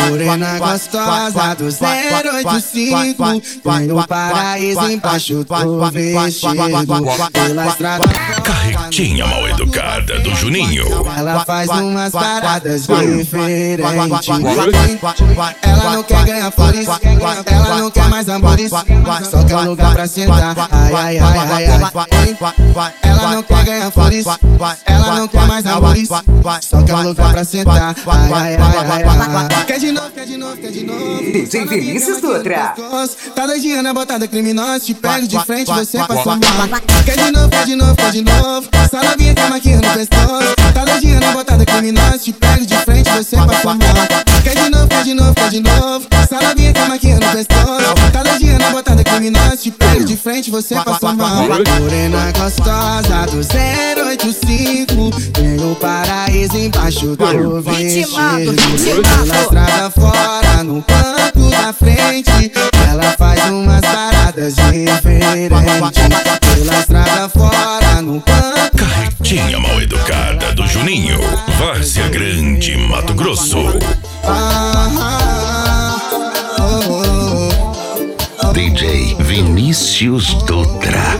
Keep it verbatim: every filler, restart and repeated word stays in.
Morena gostosa do zero oito cinco, tem o paraíso embaixo do vestido. Pela estrada Carretinha mal educada do Juninho. ela faz umas paradas diferentes. Ela não quer ganhar flores, ela não quer mais amores, só quer um lugar pra sentar. Ai, ai, ai, ai, ai. Ela não quer ganhar flores, ela não quer mais amores, só quer um lugar pra sentar. Ai, ai, ai, ai, ai. Quer de novo, quer de novo, quer de novo. D J Vinícius Dutra. Tá doidinha na botada criminosa, te pego de frente, você passa mal. Quer de novo, quer de novo, quer de novo. Essa novinha tem maquinha no pescoço. Tá doidinha na botada criminosa, te pego de frente, você passa mal. Quer de novo, quer de novo, quer de novo. Essa novinha tem maquinha no pescoço. Tá doidinha na botada criminosa, te pego de frente, você passa mal. Morena gostosa do zero oito cinco, tem o paraíso embaixo do vestido. Na estrada fora, no banco da frente, ela faz umas paradas diferentes. Pela estrada fora, no banco. Carretinha mal educada do Juninho. Várzea Grande, Mato Grosso. Ah, ah, oh, oh, oh. D J Vinícius Dutra.